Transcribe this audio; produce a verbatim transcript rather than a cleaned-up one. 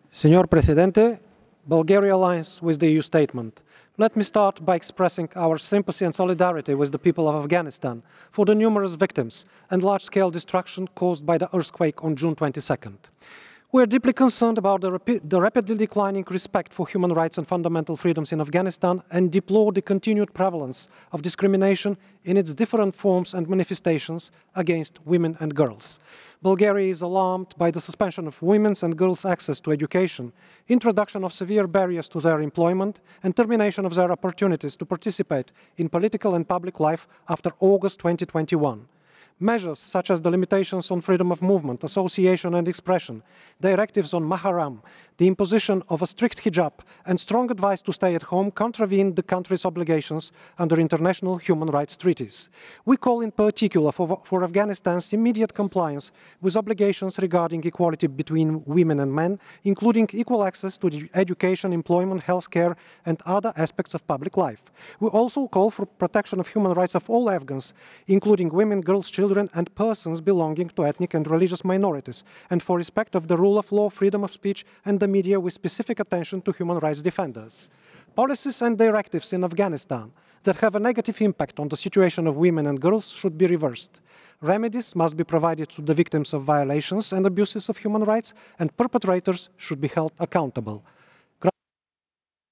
Señor Presidente, Bulgaria aligns with the E U statement. Let me start by expressing our sympathy and solidarity with the people of Afghanistan for the numerous victims and large-scale destruction caused by the earthquake on June twenty-second. We are deeply concerned about the, rapi the rapidly declining respect for human rights and fundamental freedoms in Afghanistan and deplore the continued prevalence of discrimination in its different forms and manifestations against women and girls. Bulgaria is alarmed by the suspension of women's and girls' access to education, introduction of severe barriers to their employment, and termination of their opportunities to participate in political and public life after August twenty twenty-one. Measures such as the limitations on freedom of movement, association and expression, directives on Maharam, the imposition of a strict hijab, and strong advice to stay at home contravene the country's obligations under international human rights treaties. We call in particular for, for Afghanistan's immediate compliance with obligations regarding equality between women and men, including equal access to education, employment, healthcare, and other aspects of public life. We also call for protection of human rights of all Afghans, including women, girls, children, children and persons belonging to ethnic and religious minorities, and for respect of the rule of law, freedom of speech, and the media with specific attention to human rights defenders. Policies and directives in Afghanistan that have a negative impact on the situation of women and girls should be reversed. Remedies must be provided to the victims of violations and abuses of human rights, and perpetrators should be held accountable.